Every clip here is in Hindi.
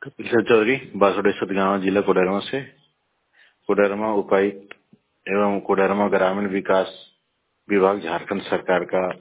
किशोर चौधरी बासुडेश्वर गांव जिला कोडरमा से। कोडरमा उपायुक्त एवं कोडरमा ग्रामीण विकास विभाग झारखंड सरकार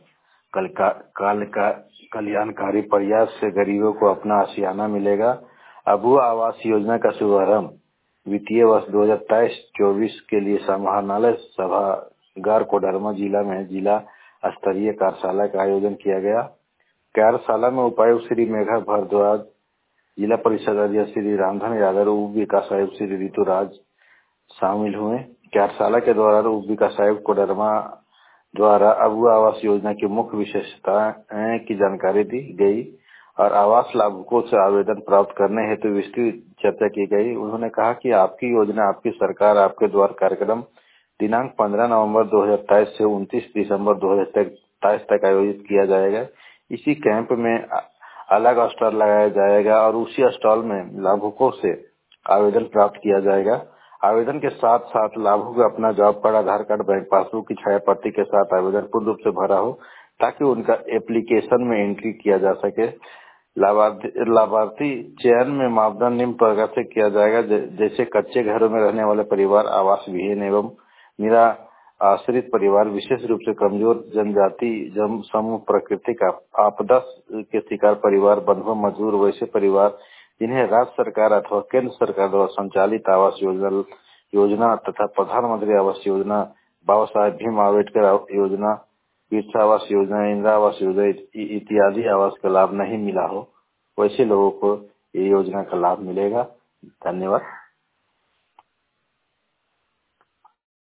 का कल्याणकारी प्रयास से गरीबों को अपना आशियाना मिलेगा। अबू आवास योजना का शुभारंभ वित्तीय वर्ष 2023-24 के लिए समाहरणालय सभागार कोडरमा जिला में जिला स्तरीय कार्यशाला का आयोजन किया गया। कार्यशाला में उपायुक्त श्री मेघा भारद्वाज, जिला परिषद अध्यक्ष श्री रामधन यादव, उप विकास आयुक्त श्री ऋतु राज शामिल हुए। कार्यशाला के दौरान उप विकास आयुक्त कोडरमा द्वारा अबू आवास योजना की मुख्य विशेषताएं की जानकारी दी गई और आवास लाभुकों से आवेदन प्राप्त करने हेतु विस्तृत चर्चा की गई। उन्होंने कहा कि आपकी योजना, आपकी सरकार, आपके द्वार कार्यक्रम दिनांक 15 नवंबर 2023 से 29 दिसंबर 2023 तक आयोजित किया जाएगा। इसी कैंप में अलग स्टॉल लगाया जाएगा और उसी स्टॉल में लाभुकों से आवेदन प्राप्त किया जाएगा। आवेदन के साथ साथ लाभुक अपना job card, Aadhaar card, bank passbook की छाया प्रति के साथ आवेदन पूर्ण रूप से भरा हो ताकि उनका एप्लीकेशन में एंट्री किया जा सके। लाभार्थी चयन में मापदंड निम्न प्रकार से किया जाएगा, जैसे कच्चे घरों में रहने वाले परिवार, आवास विहीन एवं निरा आश्रित परिवार, विशेष रूप से कमजोर जनजाति समूह, प्राकृतिक आपदा के शिकार परिवार, बंधुआ मजदूर, वैसे परिवार जिन्हें राज्य सरकार अथवा केंद्र सरकार द्वारा संचालित आवास योजना तथा प्रधानमंत्री आवास योजना, बाबा साहेब भीम अम्बेडकर योजना, बिरसा आवास योजना, इंदिरा आवास योजना इत्यादि आवास का लाभ नहीं मिला हो, वैसे लोगों को ये योजना का लाभ मिलेगा। धन्यवाद।